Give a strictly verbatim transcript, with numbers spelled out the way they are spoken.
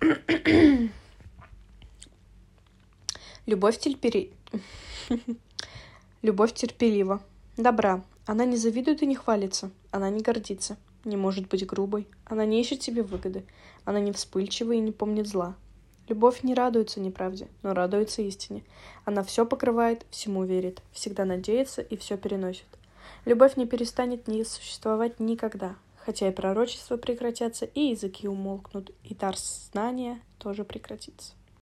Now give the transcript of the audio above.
Любовь терпери... Любовь терпелива, добра. Она не завидует и не хвалится. Она не гордится, не может быть грубой. Она не ищет себе выгоды. Она не вспыльчива и не помнит зла. Любовь не радуется неправде, но радуется истине. Она все покрывает, всему верит, всегда надеется и все переносит. Любовь не перестанет ни существовать никогда, хотя и пророчества прекратятся, и языки умолкнут, и дар знания тоже прекратится.